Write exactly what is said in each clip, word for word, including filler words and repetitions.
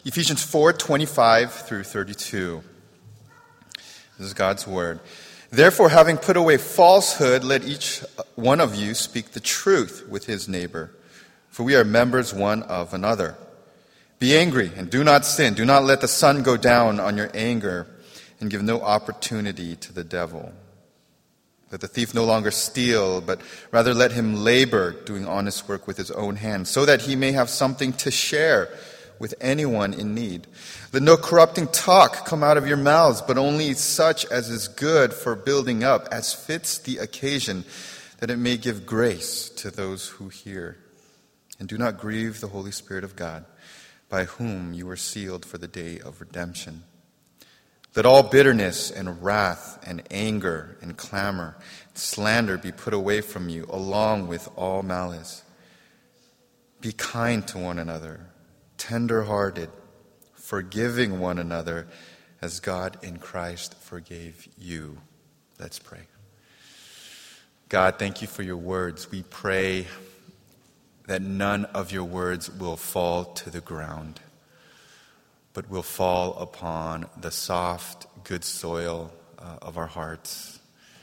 Ephesians four twenty-five through thirty-two. This is God's word. Therefore, having put away falsehood, let each one of you speak the truth with his neighbor, for we are members one of another. Be angry and do not sin. Do not let the sun go down on your anger, and give no opportunity to the devil. Let the thief no longer steal, but rather let him labor, doing honest work with his own hands, so that he may have something to share with anyone in need. Let no corrupting talk come out of your mouths, but only such as is good for building up, as fits the occasion, that it may give grace to those who hear. And do not grieve the Holy Spirit of God, by whom you were sealed for the day of redemption. Let all bitterness and wrath and anger and clamor and slander be put away from you, along with all malice. Be kind to one another, tender-hearted, forgiving one another, as God in Christ forgave you. Let's pray. God, thank you for your words. We pray that none of your words will fall to the ground, but will fall upon the soft, good soil uh, of our hearts.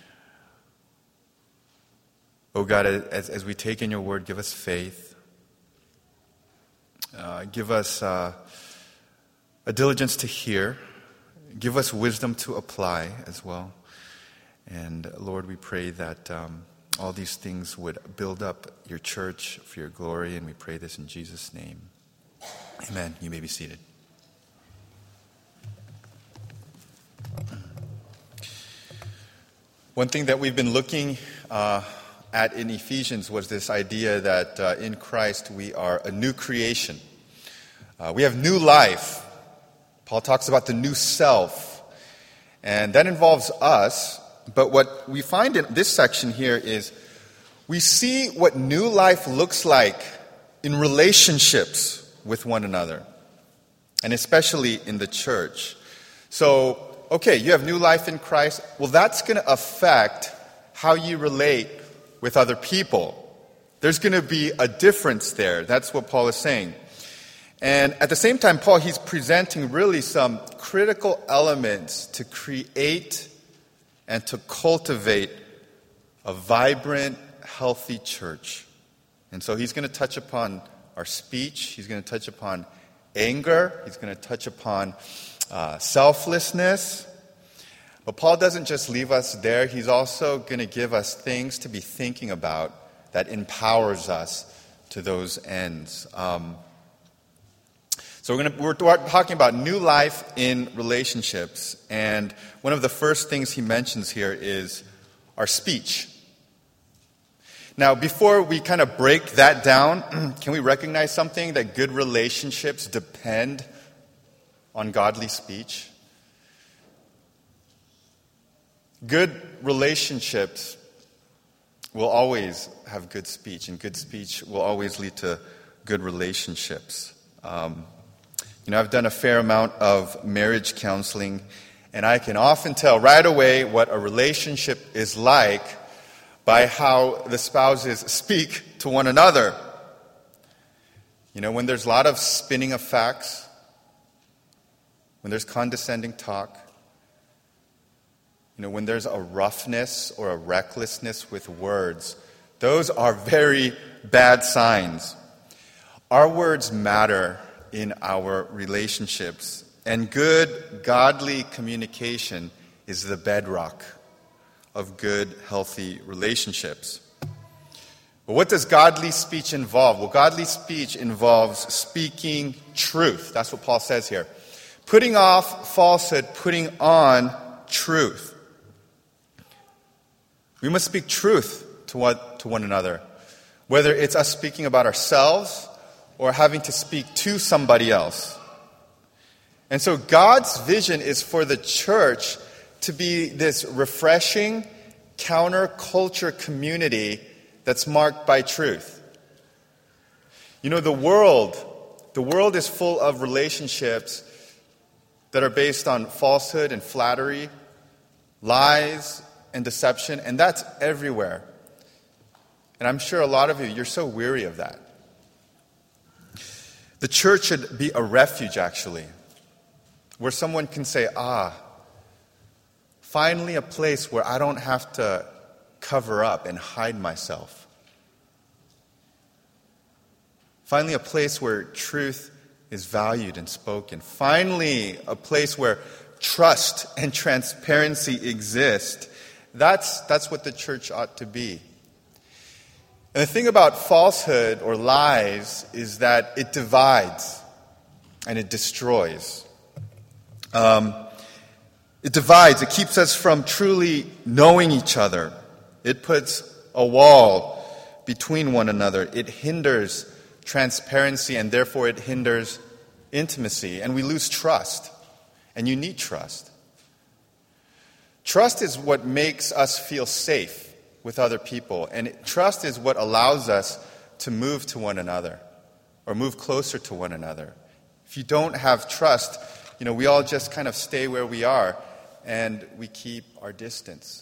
Oh God, as, as we take in your word, give us faith. Uh, give us uh, a diligence to hear. Give us wisdom to apply as well. And Lord, we pray that um, all these things would build up your church for your glory, and we pray this in Jesus' name. Amen. You may be seated. One thing that we've been looking uh, at in Ephesians was this idea that uh, in Christ we are a new creation. Uh, we have new life. Paul talks about the new self, and that involves us. But what we find in this section here is we see what new life looks like in relationships with one another, and especially in the church. So, okay, you have new life in Christ. Well, that's going to affect how you relate with other people. There's going to be a difference there. That's what Paul is saying. And at the same time, Paul, he's presenting really some critical elements to create and to cultivate a vibrant, healthy church. And so he's going to touch upon our speech. He's going to touch upon anger. He's going to touch upon uh, selflessness. But Paul doesn't just leave us there. He's also going to give us things to be thinking about that empowers us to those ends. Um, so we're, gonna, we're talking about new life in relationships. And one of the first things he mentions here is our speech. Now, before we kind of break that down, can we recognize something? That good relationships depend on godly speech. Good relationships will always have good speech, and good speech will always lead to good relationships. Um, you know, I've done a fair amount of marriage counseling, and I can often tell right away what a relationship is like by how the spouses speak to one another. You know, when there's a lot of spinning of facts, when there's condescending talk, you know, when there's a roughness or a recklessness with words, those are very bad signs. Our words matter in our relationships, and good, godly communication is the bedrock of good, healthy relationships. But what does godly speech involve? Well, godly speech involves speaking truth. That's what Paul says here. Putting off falsehood, putting on truth. We must speak truth to what, to one another, whether it's us speaking about ourselves or having to speak to somebody else. And so God's vision is for the church to be this refreshing counterculture community that's marked by truth. You know, the world, the world is full of relationships that are based on falsehood and flattery, lies and deception, and that's everywhere. And I'm sure a lot of you, you're so weary of that. The church should be a refuge, actually, where someone can say, ah, finally a place where I don't have to cover up and hide myself. Finally a place where truth is valued and spoken. Finally a place where trust and transparency exist. That's, that's what the church ought to be. And the thing about falsehood or lies is that it divides and it destroys. Um, it divides. It keeps us from truly knowing each other. It puts a wall between one another. It hinders transparency, and therefore it hinders intimacy. And we lose trust. And you need trust. Trust is what makes us feel safe with other people. And it, trust is what allows us to move to one another or move closer to one another. If you don't have trust, you know, we all just kind of stay where we are and we keep our distance.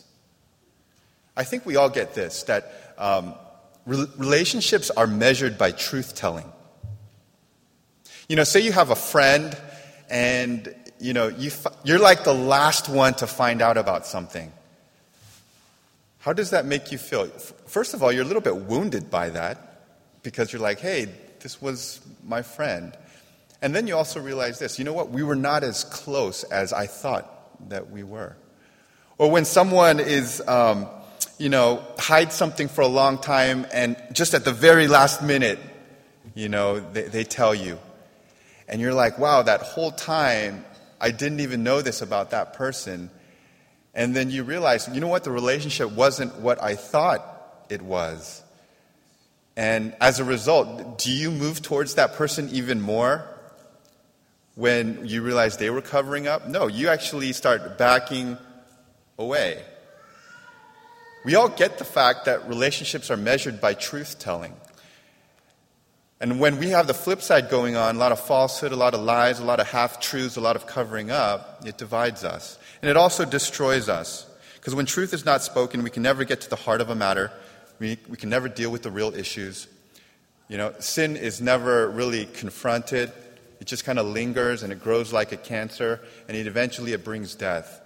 I think we all get this, that um, re- relationships are measured by truth-telling. You know, say you have a friend and, you know, you f- you're like the last one to find out about something. How does that make you feel? First of all, you're a little bit wounded by that because you're like, hey, this was my friend. And then you also realize this, you know what? We were not as close as I thought that we were. Or when someone is, um, you know, hides something for a long time and just at the very last minute, you know, they, they tell you. And you're like, wow, that whole time I didn't even know this about that person. And then you realize, you know what, the relationship wasn't what I thought it was. And as a result, do you move towards that person even more when you realize they were covering up? No, you actually start backing away. We all get the fact that relationships are measured by truth-telling. And when we have the flip side going on, a lot of falsehood, a lot of lies, a lot of half-truths, a lot of covering up, it divides us. And it also destroys us. Because when truth is not spoken, we can never get to the heart of a matter. We, we can never deal with the real issues. You know, sin is never really confronted. It just kind of lingers and it grows like a cancer. And it eventually it brings death.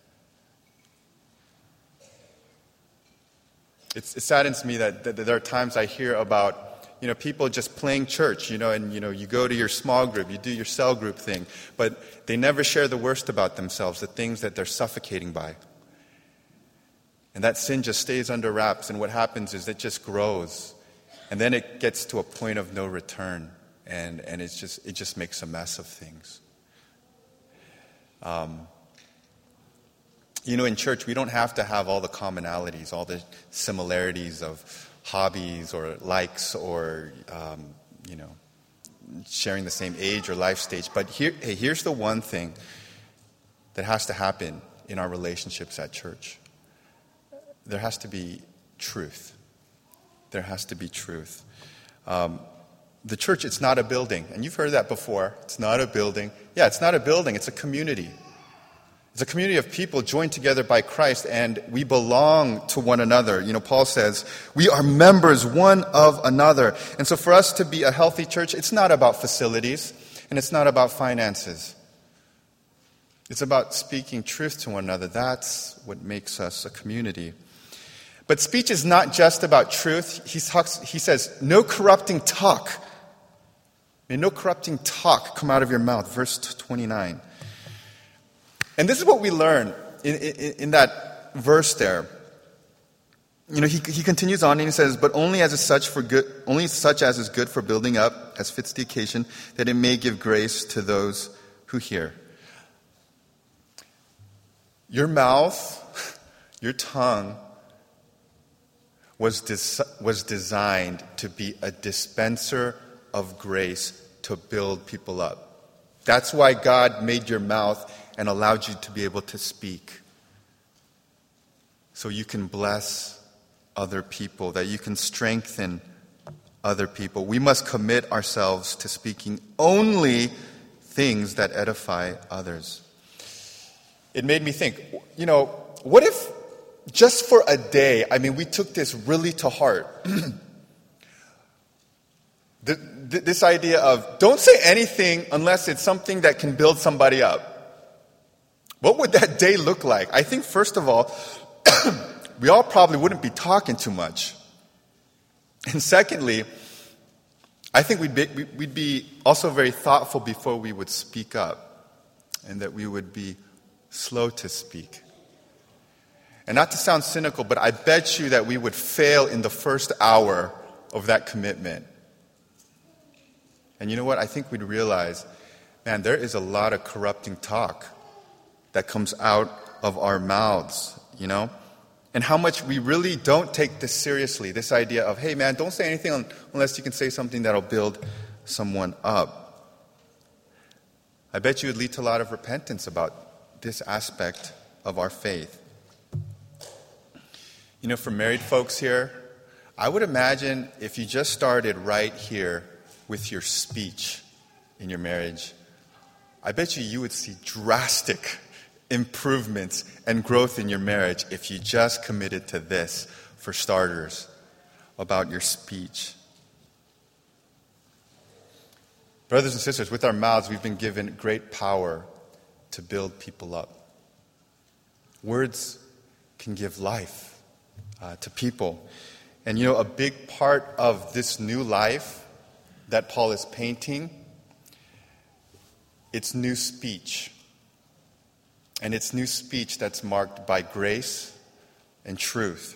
It's, it saddens me that, that there are times I hear about You know, people just playing church, you know, and, you know, you go to your small group, you do your cell group thing, but they never share the worst about themselves, the things that they're suffocating by. And that sin just stays under wraps, and what happens is it just grows. And then it gets to a point of no return, and, and it's just, it just makes a mess of things. Um, you know, in church, we don't have to have all the commonalities, all the similarities of hobbies or likes or, um, you know, sharing the same age or life stage. But here, hey, here's the one thing that has to happen in our relationships at church. There has to be truth. There has to be truth. Um, the church, it's not a building. And you've heard that before. It's not a building. Yeah, it's not a building. It's a community. It's a community of people joined together by Christ, and we belong to one another. You know, Paul says, we are members one of another. And so for us to be a healthy church, it's not about facilities, and it's not about finances. It's about speaking truth to one another. That's what makes us a community. But speech is not just about truth. He talks, he says, no corrupting talk. May no corrupting talk come out of your mouth. Verse twenty-nine. And this is what we learn in, in, in that verse there. You know, he, he continues on and he says, but only as is such for good, only such as is good for building up, as fits the occasion, that it may give grace to those who hear. Your mouth, your tongue, was des- was designed to be a dispenser of grace to build people up. That's why God made your mouth and allowed you to be able to speak. So you can bless other people, that you can strengthen other people. We must commit ourselves to speaking only things that edify others. It made me think, you know, what if just for a day, I mean, we took this really to heart. the, th- this idea of don't say anything unless it's something that can build somebody up. What would that day look like? I think, first of all, we all probably wouldn't be talking too much. And secondly, I think we'd be, we'd be also very thoughtful before we would speak up, and that we would be slow to speak. And not to sound cynical, but I bet you that we would fail in the first hour of that commitment. And you know what? I think we'd realize, man, there is a lot of corrupting talk that comes out of our mouths, you know? And how much we really don't take this seriously, this idea of, hey man, don't say anything unless you can say something that'll build someone up. I bet you it would lead to a lot of repentance about this aspect of our faith. You know, for married folks here, I would imagine if you just started right here with your speech in your marriage, I bet you you would see drastic improvements and growth in your marriage if you just committed to this, for starters, about your speech. Brothers and sisters, with our mouths, we've been given great power to build people up. Words can give life uh, to people. And you know, a big part of this new life that Paul is painting, it's new speech. And it's new speech that's marked by grace and truth.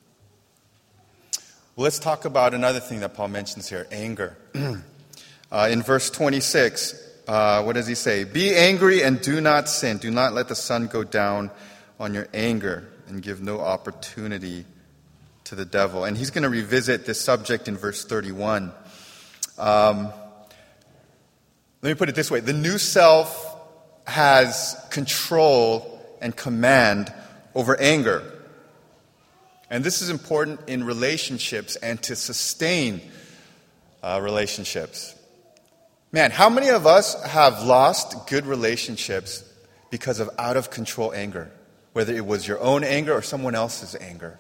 Well, let's talk about another thing that Paul mentions here, anger. uh, in verse twenty-six, uh, what does he say? Be angry and do not sin. Do not let the sun go down on your anger, and give no opportunity to the devil. And he's going to revisit this subject in verse thirty-one. Um, let me put it this way. The new self has control and command over anger. And this is important in relationships and to sustain uh, relationships. Man, how many of us have lost good relationships because of out-of-control anger? Whether it was your own anger or someone else's anger.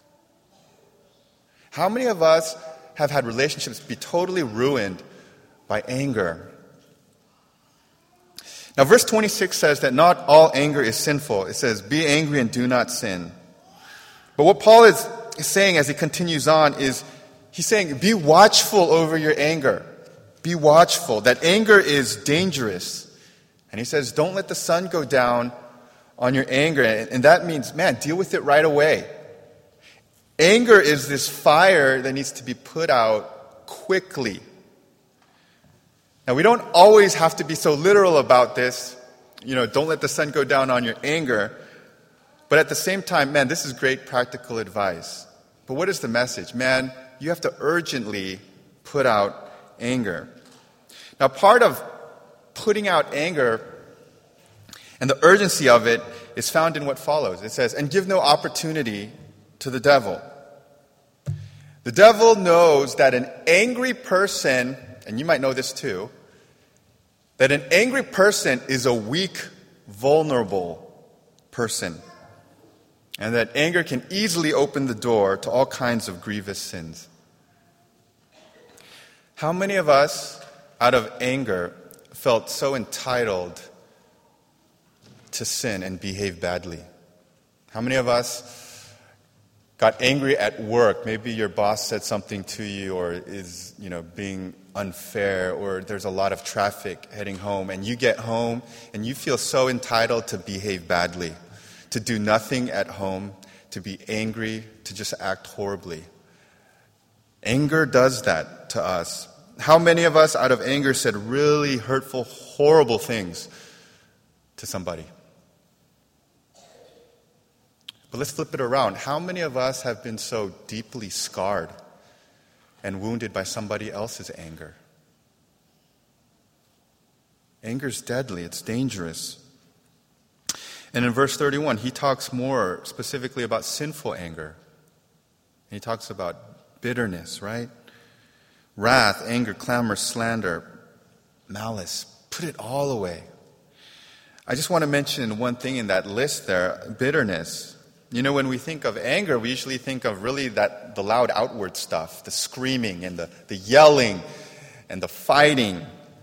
How many of us have had relationships be totally ruined by anger? Now, verse twenty-six says that not all anger is sinful. It says, be angry and do not sin. But what Paul is saying as he continues on is, he's saying, be watchful over your anger. Be watchful. That anger is dangerous. And he says, don't let the sun go down on your anger. And that means, man, deal with it right away. Anger is this fire that needs to be put out quickly. Now, we don't always have to be so literal about this. You know, don't let the sun go down on your anger. But at the same time, man, this is great practical advice. But what is the message? Man, you have to urgently put out anger. Now, part of putting out anger and the urgency of it is found in what follows. It says, and give no opportunity to the devil. The devil knows that an angry person, and you might know this too, that an angry person is a weak, vulnerable person. And that anger can easily open the door to all kinds of grievous sins. How many of us, out of anger, felt so entitled to sin and behave badly? How many of us got angry at work? Maybe your boss said something to you, or is, you know, being unfair, or there's a lot of traffic heading home, and you get home and you feel so entitled to behave badly, to do nothing at home, to be angry, to just act horribly. Anger does that to us. How many of us, out of anger, said really hurtful, horrible things to somebody? But let's flip it around. How many of us have been so deeply scarred and wounded by somebody else's anger? Anger's deadly. It's dangerous. And in verse thirty-one, he talks more specifically about sinful anger. He talks about bitterness, right? Wrath, anger, clamor, slander, malice. Put it all away. I just want to mention one thing in that list there, bitterness. You know, when we think of anger, we usually think of really that the loud outward stuff, the screaming and the, the yelling and the fighting.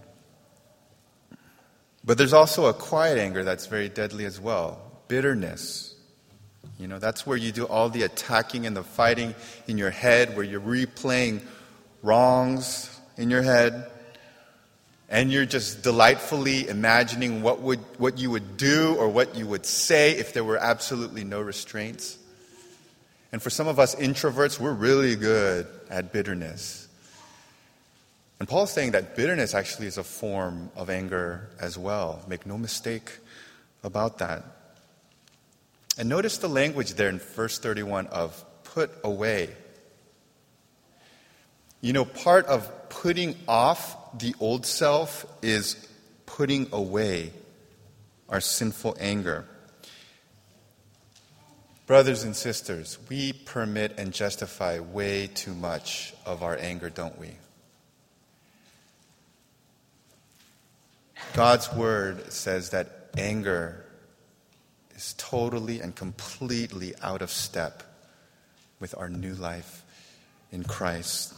But there's also a quiet anger that's very deadly as well. Bitterness. You know, that's where you do all the attacking and the fighting in your head, where you're replaying wrongs in your head. And you're just delightfully imagining what would what you would do or what you would say if there were absolutely no restraints. And for some of us introverts, we're really good at bitterness. And Paul's saying that bitterness actually is a form of anger as well. Make no mistake about that. And notice the language there in verse thirty-one of put away. You know, part of putting off the old self is putting away our sinful anger. Brothers and sisters, we permit and justify way too much of our anger, don't we? God's word says that anger is totally and completely out of step with our new life in Christ.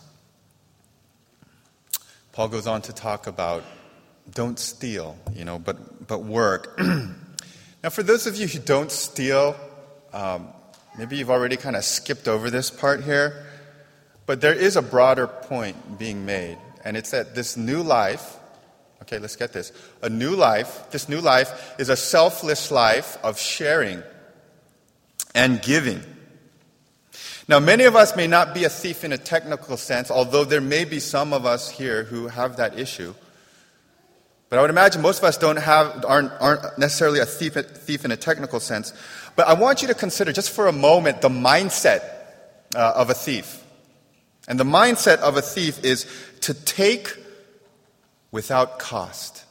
Paul goes on to talk about don't steal, you know, but but work. Now, for those of you who don't steal, um, maybe you've already kind of skipped over this part here, but there is a broader point being made, and it's that this new life, okay, let's get this, a new life, this new life is a selfless life of sharing and giving. Now, many of us may not be a thief in a technical sense, although there may be some of us here who have that issue. But I would imagine most of us don't have, aren't, aren't necessarily a thief, thief in a technical sense. But I want you to consider, just for a moment, the mindset uh, of a thief. And the mindset of a thief is to take without cost,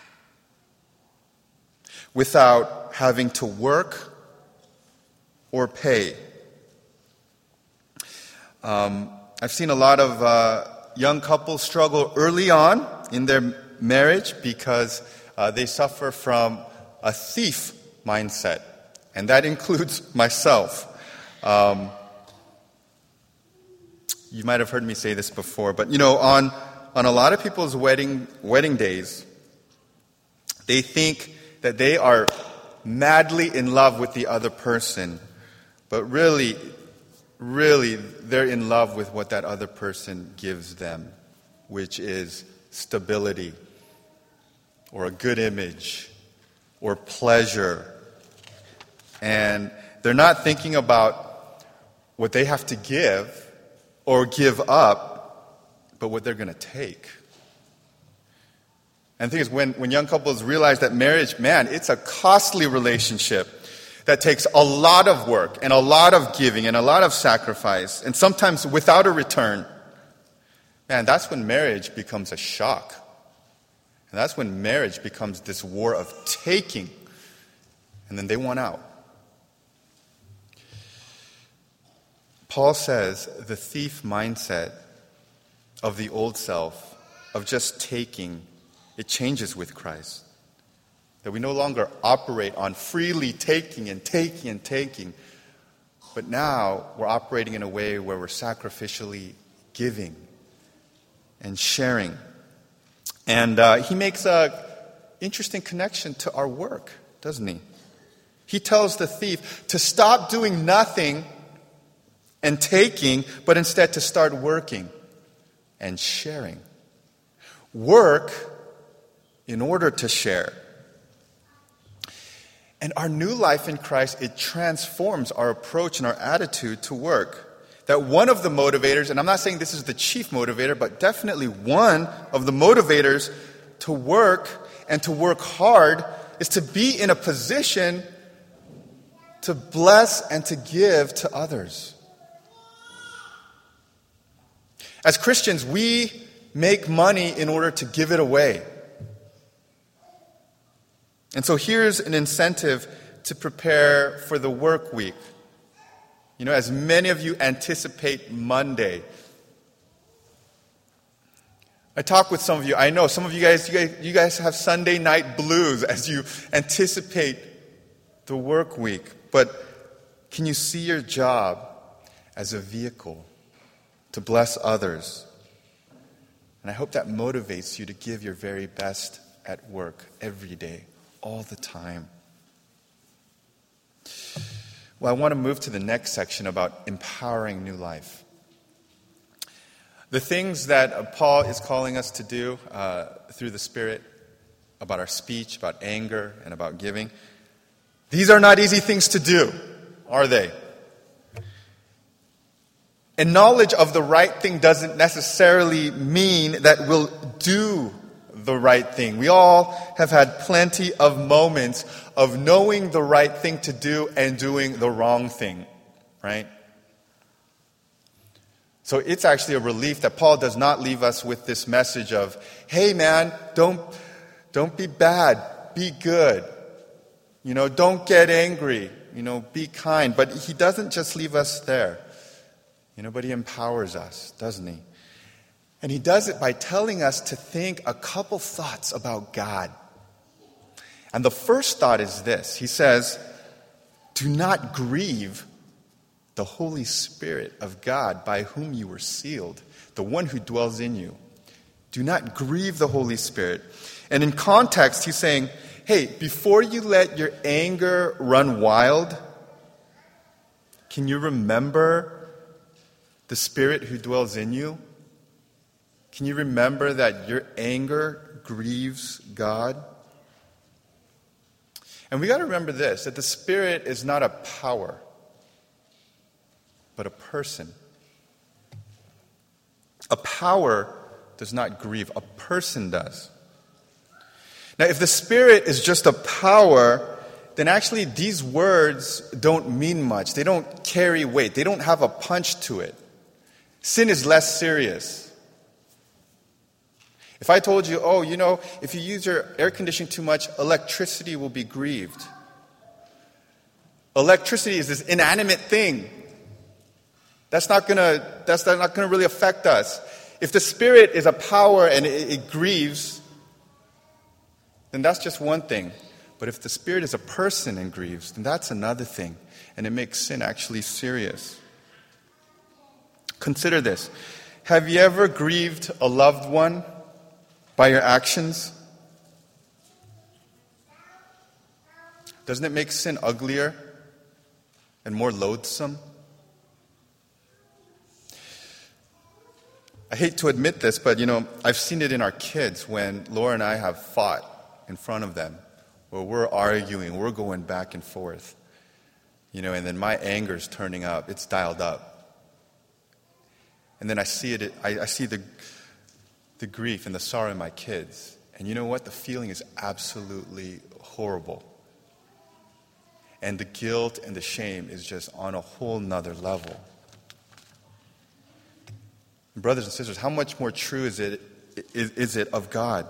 without having to work or pay. Um, I've seen a lot of uh, young couples struggle early on in their marriage because uh, they suffer from a thief mindset, and that includes myself. Um, you might have heard me say this before, but you know, on on a lot of people's wedding wedding days, they think that they are madly in love with the other person, but really. Really, they're in love with what that other person gives them, which is stability, or a good image, or pleasure. And they're not thinking about what they have to give or give up, but what they're going to take. And the thing is, when, when young couples realize that marriage, man, it's a costly relationship that takes a lot of work and a lot of giving and a lot of sacrifice, and sometimes without a return, man, that's when marriage becomes a shock. And that's when marriage becomes this war of taking, and then they want out. Paul says the thief mindset of the old self, of just taking, it changes with Christ. That we no longer operate on freely taking and taking and taking, but now we're operating in a way where we're sacrificially giving and sharing. And uh, he makes an interesting connection to our work, doesn't he? He tells the thief to stop doing nothing and taking, but instead to start working and sharing. Work in order to share. And our new life in Christ, it transforms our approach and our attitude to work. That one of the motivators, and I'm not saying this is the chief motivator, but definitely one of the motivators to work and to work hard is to be in a position to bless and to give to others. As Christians, we make money in order to give it away. And so here's an incentive to prepare for the work week. You know, as many of you anticipate Monday. I talk with some of you. I know some of you guys, you guys, you guys have Sunday night blues as you anticipate the work week. But can you see your job as a vehicle to bless others And I hope that motivates you to give your very best at work every day, all the time. Well, I want to move to the next section about empowering new life. The things that Paul is calling us to do uh, through the Spirit, about our speech, about anger, and about giving, these are not easy things to do, are they? And knowledge of the right thing doesn't necessarily mean that we'll do the right thing. We all have had plenty of moments of knowing the right thing to do and doing the wrong thing, right? So it's actually a relief that Paul does not leave us with this message of, hey man, don't, don't be bad, be good. You know, don't get angry, you know, be kind. But he doesn't just leave us there. You know, but he empowers us, doesn't he? And he does it by telling us to think a couple thoughts about God. And the first thought is this. He says, do not grieve the Holy Spirit of God by whom you were sealed, the one who dwells in you. Do not grieve the Holy Spirit. And in context, he's saying, hey, before you let your anger run wild, can you remember the Spirit who dwells in you? Can you remember that your anger grieves God? And we got to remember this, that the Spirit is not a power, but a person. A power does not grieve. A person does. Now, if the Spirit is just a power, then actually these words don't mean much. They don't carry weight. They don't have a punch to it. Sin is less serious. If I told you, oh, you know, if you use your air conditioning too much, electricity will be grieved. Electricity is this inanimate thing. That's not gonna, that's not gonna really affect us. If the Spirit is a power and it, it grieves, then that's just one thing. But if the Spirit is a person and grieves, then that's another thing. And it makes sin actually serious. Consider this. Have you ever grieved a loved one by your actions? Doesn't it make sin uglier and more loathsome? I hate to admit this, but you know, I've seen it in our kids when Laura and I have fought in front of them, where we're arguing, we're going back and forth. You know, and then my anger's turning up, it's dialed up. And then I see it, I, I see the the grief and the sorrow in my kids. And you know what? The feeling is absolutely horrible. And the guilt and the shame is just on a whole nother level. Brothers and sisters, how much more true is it, is, is it of God,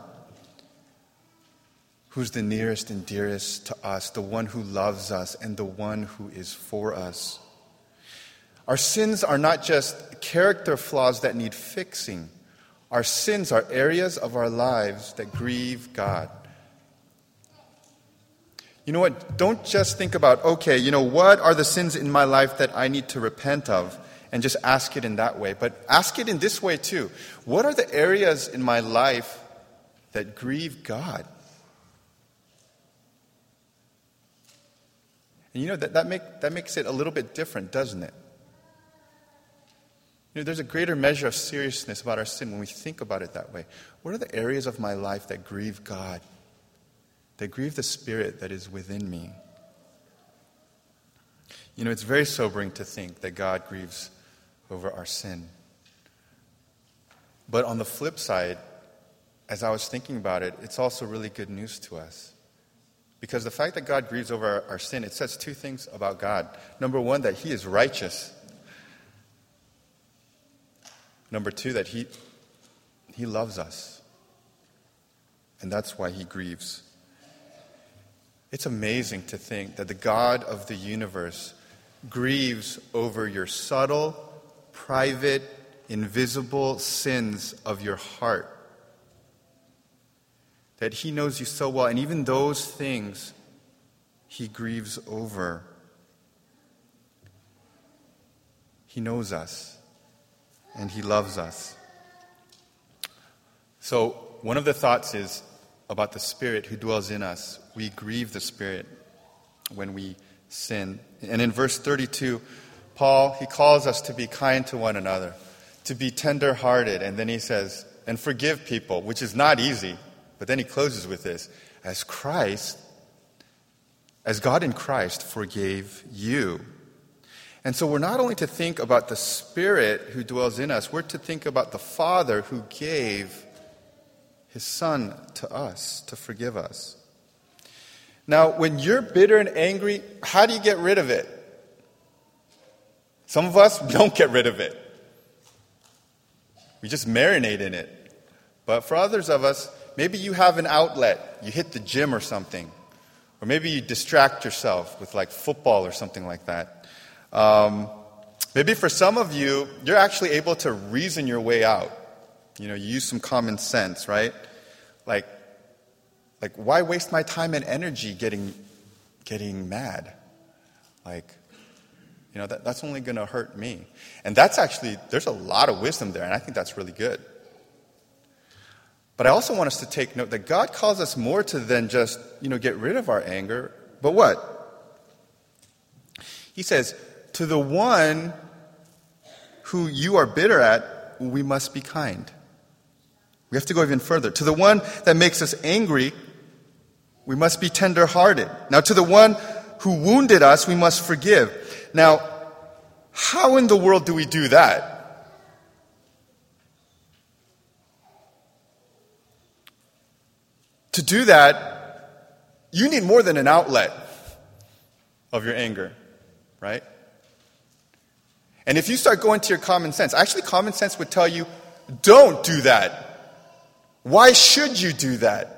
who's the nearest and dearest to us, the one who loves us and the one who is for us? Our sins are not just character flaws that need fixing. Our sins are areas of our lives that grieve God. You know what? Don't just think about, okay, you know, what are the sins in my life that I need to repent of? And just ask it in that way. But ask it in this way too. What are the areas in my life that grieve God? And you know, that, that, make, that makes it a little bit different, doesn't it? You know, there's a greater measure of seriousness about our sin when we think about it that way. What are the areas of my life that grieve God? That grieve the Spirit that is within me? You know, it's very sobering to think that God grieves over our sin. But on the flip side, as I was thinking about it, it's also really good news to us. Because the fact that God grieves over our, our sin, it says two things about God. Number one, that He is righteous. Number two, that he, he loves us. And that's why He grieves. It's amazing to think that the God of the universe grieves over your subtle, private, invisible sins of your heart. That He knows you so well, and even those things He grieves over. He knows us. And He loves us. So one of the thoughts is about the Spirit who dwells in us. We grieve the Spirit when we sin. And in verse thirty-two, Paul, he calls us to be kind to one another, to be tender-hearted. And then he says, and forgive people, which is not easy. But then he closes with this, as Christ, as God in Christ forgave you. And so we're not only to think about the Spirit who dwells in us, we're to think about the Father who gave His Son to us to forgive us. Now, when you're bitter and angry, how do you get rid of it? Some of us don't get rid of it. We just marinate in it. But for others of us, maybe you have an outlet. You hit the gym or something. Or maybe you distract yourself with like football or something like that. Um, maybe for some of you, you're actually able to reason your way out. You know, you use some common sense, right? Like, like why waste my time and energy getting, getting mad? Like, you know, that, that's only going to hurt me. And that's actually, there's a lot of wisdom there, and I think that's really good. But I also want us to take note that God calls us more to than just, you know, get rid of our anger. But what? He says, to the one who you are bitter at, we must be kind. We have to go even further. To the one that makes us angry, we must be tender-hearted. Now, to the one who wounded us, we must forgive. Now, how in the world do we do that? To do that, you need more than an outlet of your anger, right? And if you start going to your common sense, actually common sense would tell you, don't do that. Why should you do that?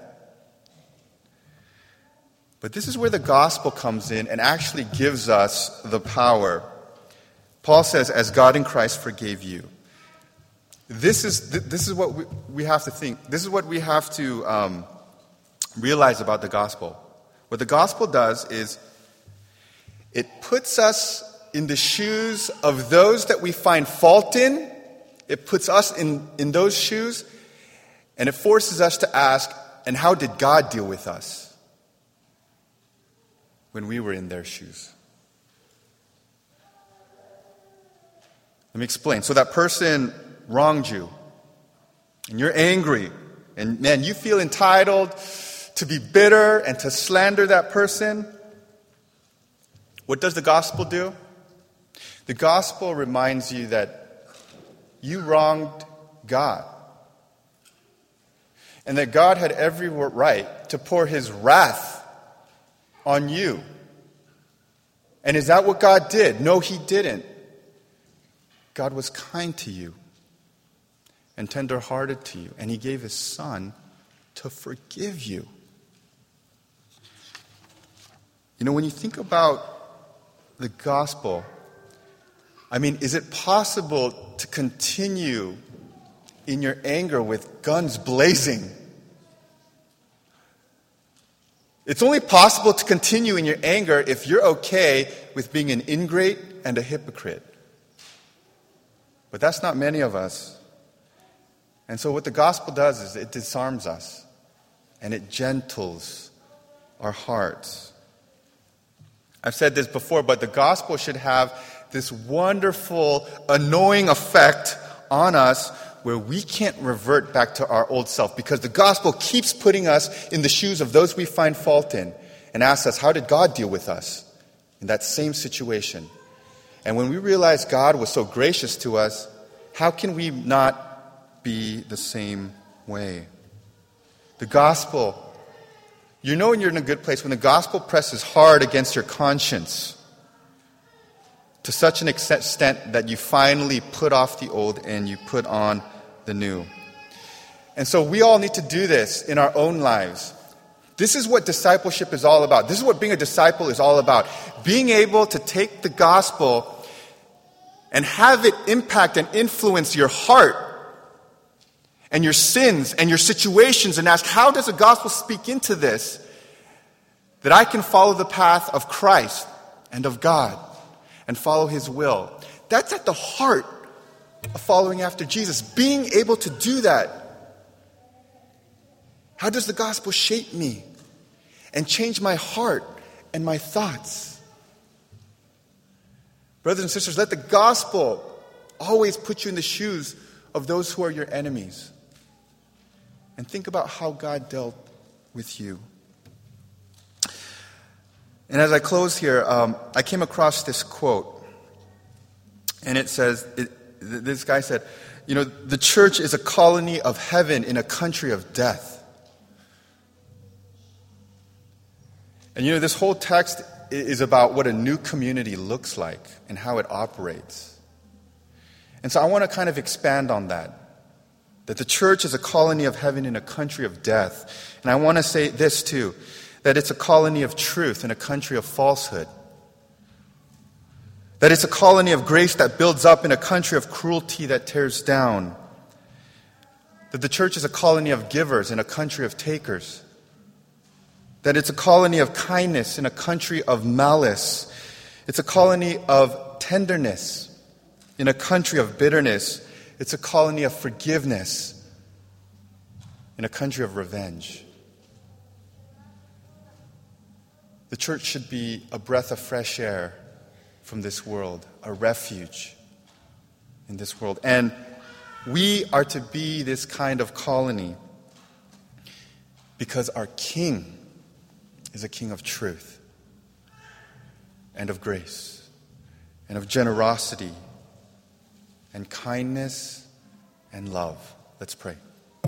But this is where the gospel comes in and actually gives us the power. Paul says, as God in Christ forgave you. This is, this is what we, we have to think. This is what we have to um, realize about the gospel. What the gospel does is it puts us in the shoes of those that we find fault in. It puts us in, in those shoes, and it forces us to ask, and how did God deal with us when we were in their shoes? Let me explain. So that person wronged you, and you're angry, and man, you feel entitled to be bitter and to slander that person. What does the gospel do? The gospel reminds you that you wronged God, and that God had every right to pour His wrath on you. And is that what God did? No, He didn't. God was kind to you and tender-hearted to you, and He gave His Son to forgive you. You know, when you think about the gospel, I mean, is it possible to continue in your anger with guns blazing? It's only possible to continue in your anger if you're okay with being an ingrate and a hypocrite. But that's not many of us. And so what the gospel does is it disarms us and it gentles our hearts. I've said this before, but the gospel should have this wonderful, annoying effect on us where we can't revert back to our old self, because the gospel keeps putting us in the shoes of those we find fault in and asks us, how did God deal with us in that same situation? And when we realize God was so gracious to us, how can we not be the same way? The gospel, you know when you're in a good place when the gospel presses hard against your conscience to such an extent that you finally put off the old and you put on the new. And so we all need to do this in our own lives. This is what discipleship is all about. This is what being a disciple is all about. Being able to take the gospel and have it impact and influence your heart and your sins and your situations, and ask, how does the gospel speak into this, that I can follow the path of Christ and of God and follow His will? That's at the heart of following after Jesus. Being able to do that How does the gospel shape me and change my heart and my thoughts? Brothers and sisters, let the gospel always put you in the shoes of those who are your enemies. And think about how God dealt with you. And as I close here, um, I came across this quote. And it says, it, this guy said, you know, the church is a colony of heaven in a country of death. And you know, this whole text is about what a new community looks like and how it operates. And so I want to kind of expand on that. That the church is a colony of heaven in a country of death. And I want to say this too, that it's a colony of truth in a country of falsehood. That it's a colony of grace that builds up in a country of cruelty that tears down. That the church is a colony of givers in a country of takers. That it's a colony of kindness in a country of malice. It's a colony of tenderness in a country of bitterness. It's a colony of forgiveness in a country of revenge. The church should be a breath of fresh air from this world, a refuge in this world. And we are to be this kind of colony because our King is a King of truth and of grace and of generosity and kindness and love. Let's pray.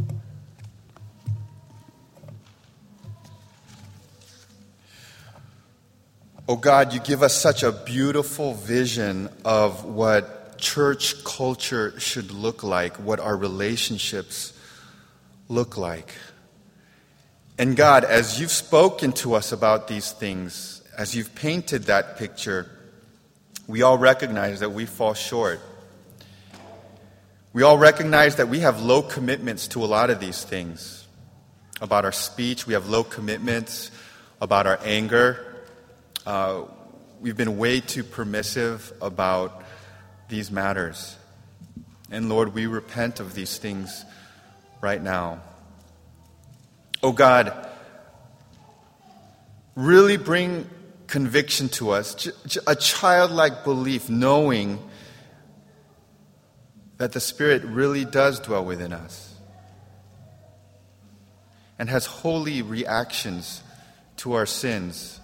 Oh God, you give us such a beautiful vision of what church culture should look like, what our relationships look like. And God, as you've spoken to us about these things, as you've painted that picture, we all recognize that we fall short. We all recognize that we have low commitments to a lot of these things. About our speech, we have low commitments. About our anger, uh, we've been way too permissive about these matters. And Lord, we repent of these things right now. Oh God, really bring conviction to us, a childlike belief, knowing that the Spirit really does dwell within us and has holy reactions to our sins.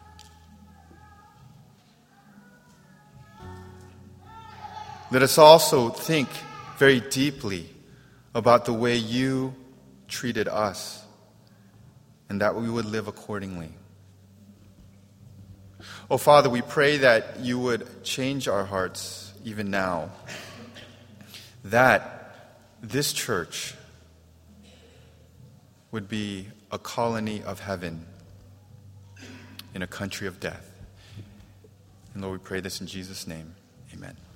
Let us also think very deeply about the way you treated us, and that we would live accordingly. Oh, Father, we pray that you would change our hearts even now, that this church would be a colony of heaven in a country of death. And Lord, we pray this in Jesus' name. Amen.